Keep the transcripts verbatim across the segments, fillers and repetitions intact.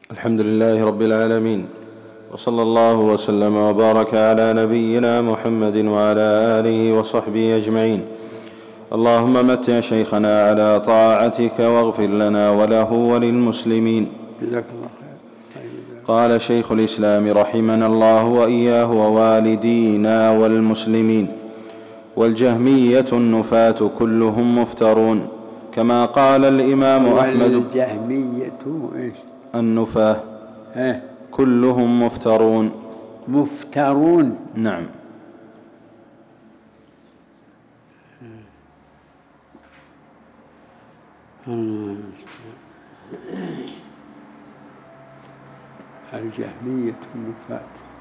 الحمد لله رب العالمين، وصلى الله وسلم وبارك على نبينا محمد وعلى آله وصحبه أجمعين. اللهم متع شيخنا على طاعتك واغفر لنا وله وللمسلمين. جزاك الله خير. قال شيخ الإسلام رحمنا الله وإياه ووالدينا والمسلمين: والجهمية النفاة كلهم مفترون، كما قال الإمام أحمد. والجهمية إيش؟ النفاة إيه؟ كلهم مفترون. مفترون. نعم. الجهمية النفاة،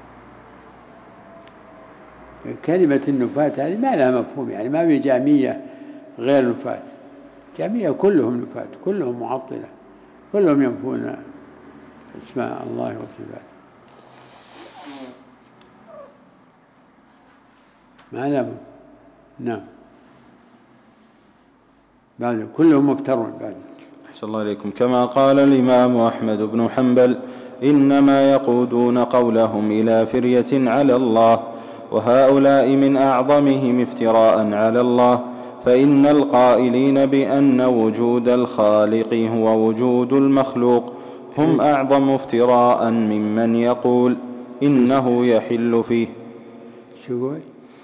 كلمة النفاة هذه ما لها مفهوم، يعني ما في جهمية غير نفاة. جهمية كلهم نفاة، كلهم معطلة، كلهم ينفون اسماء الله وصفاته، ما لها مفهوم. نعم. بعد كلهم مفترون. بعد أحسن الله إليكم. كما قال الإمام أحمد بن حنبل: إنما يقودون قولهم إلى فرية على الله، وهؤلاء من أعظمهم افتراء على الله، فإن القائلين بأن وجود الخالق هو وجود المخلوق هم أعظم افتراء ممن يقول إنه يحل فيه. شو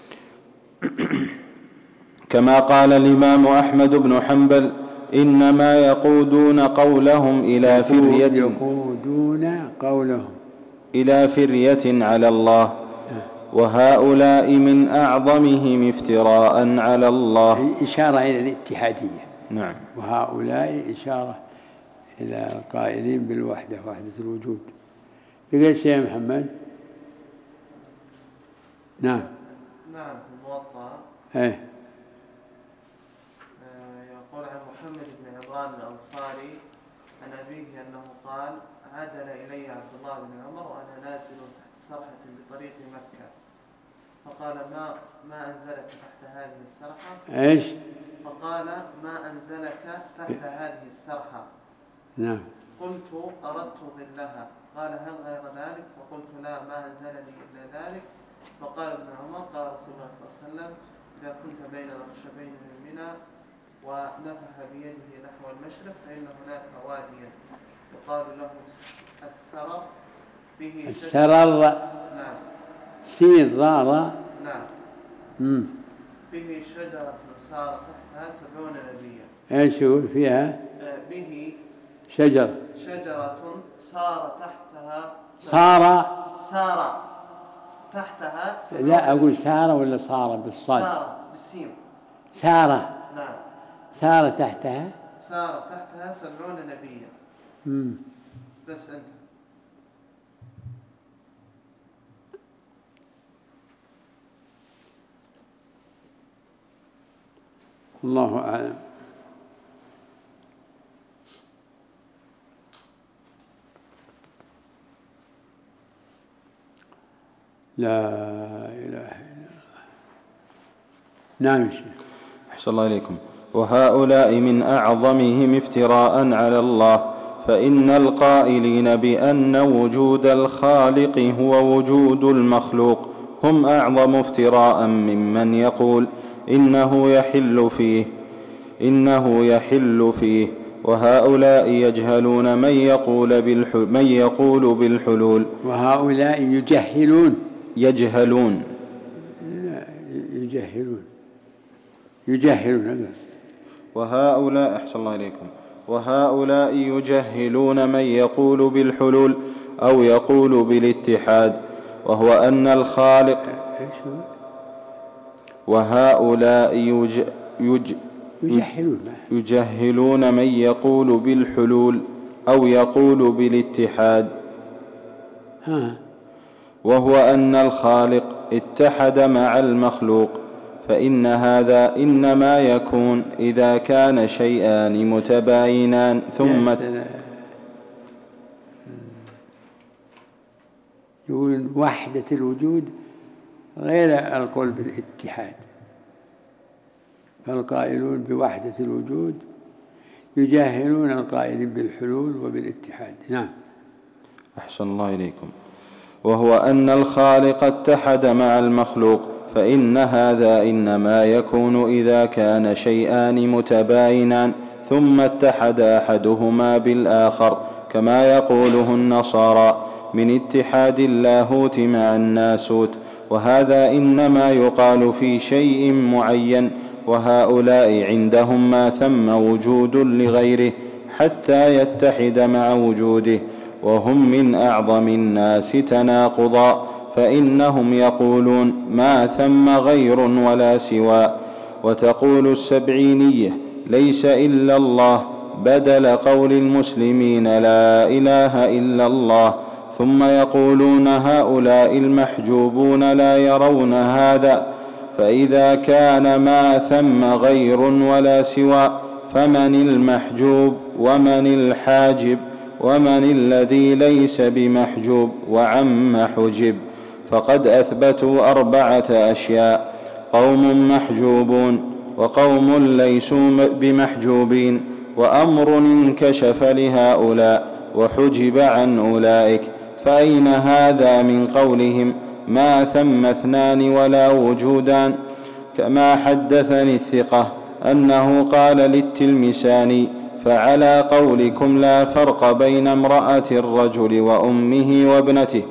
كما قال الإمام أحمد بن حنبل: إنما يقودون قولهم إلى فرية يقودون قولهم إلى فرية على الله، وهؤلاء من أعظمهم افتراء على الله. إشارة إلى الاتحادية. نعم. وهؤلاء إشارة إلى القائلين بالوحدة، وحدة الوجود. تقول شيء يا محمد؟ نعم. نعم. في الموطأ ايه يقول عن محمد بن عمران الأنصاري عن أبيه أنه قال: عدل إلي عبد الله بن عمر وأنا نازل تحت سرحة بطريق مكة، فقال: ما ما أنزلك تحت هذه السرحة؟ ايش؟ فقال: ما أنزلك تحت هذه السرحة؟ نعم. قلت: أردت ظلها. قال: هل غير ذلك؟ فقلت: لا، ما أنزلني إلا ذلك. فقال ابن عمر: قال رسول الله صلى الله عليه وسلم: إذا كنت بين الخشبين من منى ونفح بيده نحو المشرق فإن هناك واديا يقال له السرر به السرر. نعم. سين رارا. نعم. مم. به شجرة صار تحتها سبعون نبيا. ايش يقول فيها؟ به شجرة شجرة صار تحتها صار صار تحتها. لا أقول سارة ولا صار بالصاد؟ سارة بالسين. سارة. نعم. سارة تحتها سار تحتها سبعون نبيا. مم. بس أنت. الله أعلم. لا إله إلا الله. نعم. أحسن الله إليكم. وهؤلاء من أعظمهم افتراء على الله، فإن القائلين بأن وجود الخالق هو وجود المخلوق هم أعظم افتراء ممن يقول إنه يحل فيه إنه يحل فيه وهؤلاء يجهلون من يقول بالحلول, من يقول بالحلول وهؤلاء يجهلون يجهلون لا يجهلون يجهلون وهؤلاء أحسن الله إليكم وهؤلاء يجهلون من يقول بالحلول أو يقول بالاتحاد، وهو أن الخالق وهؤلاء يج يج يجهلون من يقول بالحلول أو يقول بالاتحاد، وهو أن الخالق اتحد مع المخلوق، فإن هذا إنما يكون إذا كان شيئان متباينان ثم يقول وحدة الوجود غير القول بالاتحاد. فالقائلون بوحدة الوجود يجاهلون القائلين بالحلول وبالاتحاد. نعم. أحسن الله إليكم. وهو أن الخالق اتحد مع المخلوق، فإن هذا إنما يكون إذا كان شيئان متباينان ثم اتحد أحدهما بالآخر، كما يقوله النصارى من اتحاد اللاهوت مع الناسوت، وهذا إنما يقال في شيء معين، وهؤلاء عندهم ما ثم وجود لغيره حتى يتحد مع وجوده، وهم من أعظم الناس تناقضا، فإنهم يقولون ما ثم غير ولا سوى. وتقول السبعينية ليس إلا الله بدل قول المسلمين لا إله إلا الله، ثم يقولون هؤلاء المحجوبون لا يرون هذا، فإذا كان ما ثم غير ولا سوى فمن المحجوب ومن الحاجب ومن الذي ليس بمحجوب وعم حجب؟ فقد أثبتوا أربعة أشياء: قوم محجوبون، وقوم ليسوا بمحجوبين، وأمر انكشف لهؤلاء وحجب عن أولئك. فأين هذا من قولهم ما ثم اثنان ولا وجودان؟ كما حدثني الثقة أنه قال للتلمساني فعلى قولكم لا فرق بين امرأة الرجل وأمه وابنته.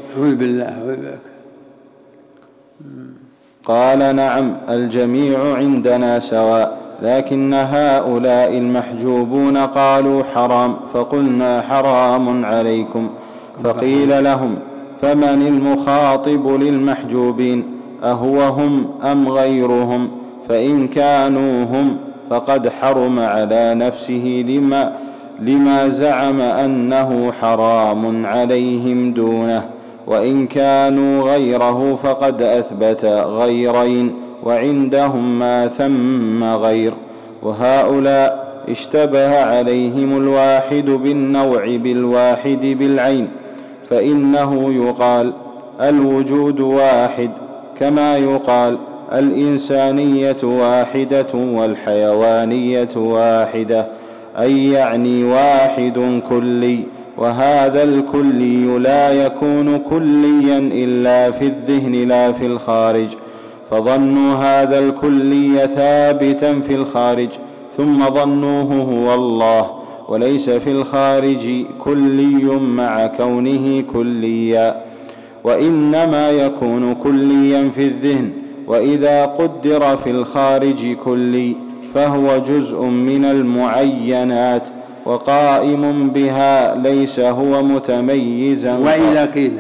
قال نعم، الجميع عندنا سواء، لكن هؤلاء المحجوبون قالوا حرام، فقلنا حرام عليكم. فقيل لهم فمن المخاطب للمحجوبين، أهو هم أم غيرهم؟ فإن كانوا هم فقد حرم على نفسه لما, لما زعم أنه حرام عليهم دونه، وإن كانوا غيره فقد أثبت غيرين، وعندهم ما ثم غير. وهؤلاء اشتبه عليهم الواحد بالنوع بالواحد بالعين، فإنه يقال الوجود واحد، كما يقال الإنسانية واحدة والحيوانية واحدة، أي يعني واحد كلي، وهذا الكلي لا يكون كليا إلا في الذهن لا في الخارج، فظنوا هذا الكلي ثابتا في الخارج، ثم ظنوه هو الله، وليس في الخارج كلي مع كونه كليا، وإنما يكون كليا في الذهن، وإذا قدر في الخارج كلي فهو جزء من المعينات وقائم بها، ليس هو متميزا. وإذا قيل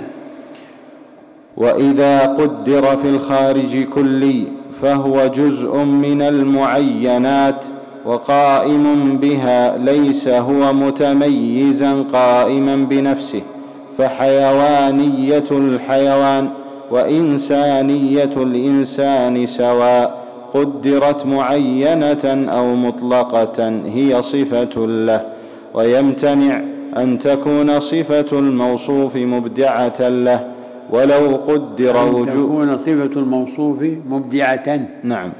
وإذا قدر في الخارج كلي فهو جزء من المعينات وقائم بها، ليس هو متميزا قائما بنفسه، فحيوانية الحيوان وإنسانية الإنسان سواء، قدرت معينة أو مطلقة هي صفة له، ويمتنع أن تكون صفة الموصوف مبدعة له ولو قدر وجود أن تكون صفة الموصوف مبدعة نعم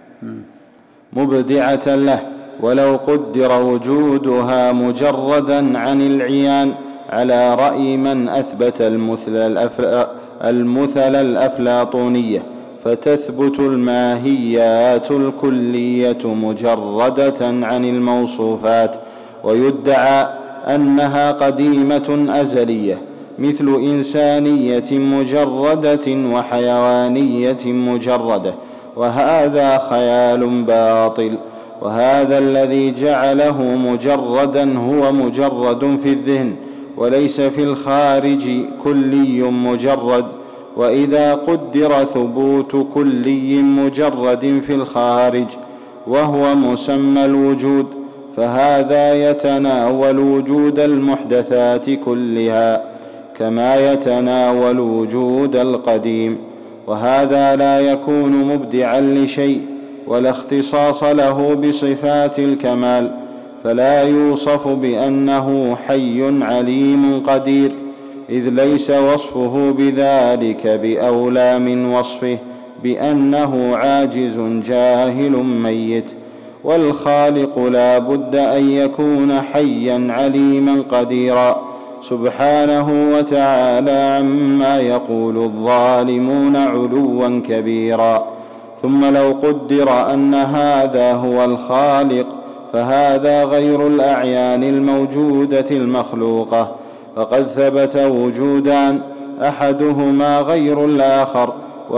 مبدعة له ولو قدر وجودها مجردا عن العيان، على رأي من أثبت المثل الأفلا المثل الأفلاطونية، فتثبت الماهيات الكلية مجردة عن الموصوفات، ويدعى أنها قديمة أزلية، مثل إنسانية مجردة وحيوانية مجردة، وهذا خيال باطل. وهذا الذي جعله مجردا هو مجرد في الذهن، وليس في الخارج كلي مجرد، وإذا قدر ثبوت كلي مجرد في الخارج وهو مسمى الوجود، فهذا يتناول وجود المحدثات كلها كما يتناول وجود القديم، وهذا لا يكون مبدعا لشيء ولا اختصاص له بصفات الكمال، فلا يوصف بأنه حي عليم قدير، إذ ليس وصفه بذلك بأولى من وصفه بأنه عاجز جاهل ميت. والخالق لا بد أن يكون حيا عليما قديرا، سبحانه وتعالى عما يقول الظالمون علوا كبيرا. ثم لو قدر أن هذا هو الخالق فهذا غير الأعيان الموجودة المخلوقة، فقد ثبت وجودان أحدهما غير الآخر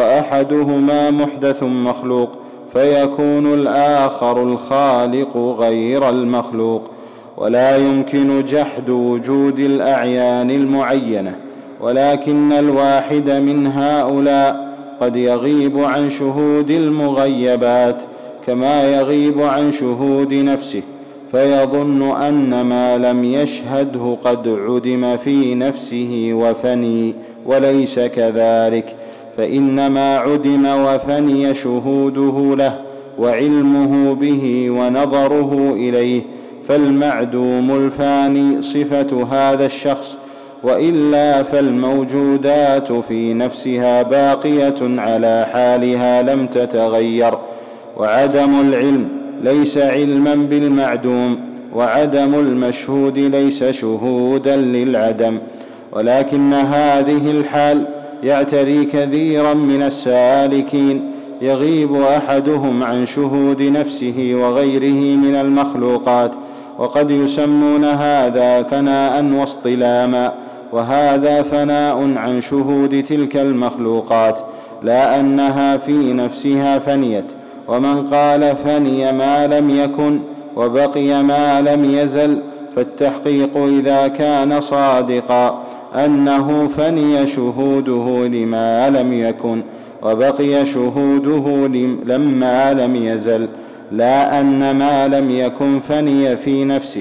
وأحدهما محدث مخلوق، فيكون الآخر الخالق غير المخلوق. ولا يمكن جحد وجود الأعيان المعينة، ولكن الواحد من هؤلاء قد يغيب عن شهود المغيبات كما يغيب عن شهود نفسه، فيظن أن ما لم يشهده قد عدم في نفسه وفني، وليس كذلك، فإنما عدم وفني شهوده له وعلمه به ونظره إليه، فالمعدوم الفاني صفة هذا الشخص، وإلا فالموجودات في نفسها باقية على حالها لم تتغير. وعدم العلم ليس علما بالمعدوم، وعدم المشهود ليس شهودا للعدم، ولكن هذه الحال يعتري كثيرا من السالكين، يغيب أحدهم عن شهود نفسه وغيره من المخلوقات، وقد يسمون هذا فناء واصطلاما، وهذا فناء عن شهود تلك المخلوقات لا أنها في نفسها فنيت. ومن قال فني ما لم يكن وبقي ما لم يزل، فالتحقيق إذا كان صادقا أنه فني شهوده لما لم يكن وبقي شهوده لما لم يزل، لا أن ما لم يكن فني في نفسه،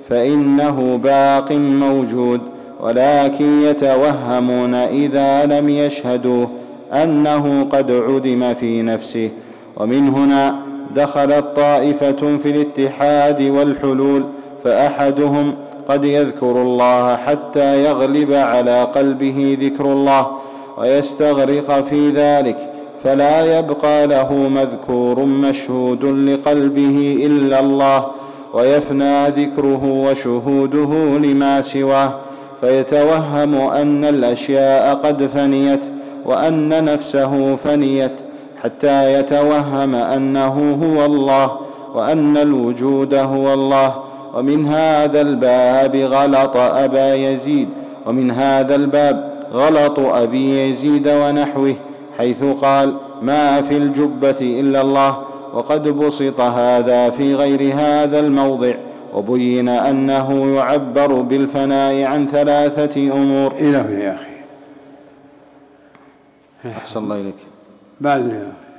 فإنه باق موجود، ولكن يتوهمون إذا لم يشهدوه أنه قد عدم في نفسه. ومن هنا دخلت طائفة في الاتحاد والحلول، فأحدهم قد يذكر الله حتى يغلب على قلبه ذكر الله ويستغرق في ذلك، فلا يبقى له مذكور مشهود لقلبه إلا الله، ويفنى ذكره وشهوده لما سواه، فيتوهم أن الأشياء قد فنيت وأن نفسه فنيت، حتى يتوهم أنه هو الله وأن الوجود هو الله. ومن هذا الباب غلط أبا يزيد ومن هذا الباب غلط أبي يزيد ونحوه، حيث قال ما في الجبة إلا الله، وقد بسط هذا في غير هذا الموضع، وبين أنه يعبر بالفناء عن ثلاثة أمور. إله يا أخي أحسن الله إليك. بعد يا أخي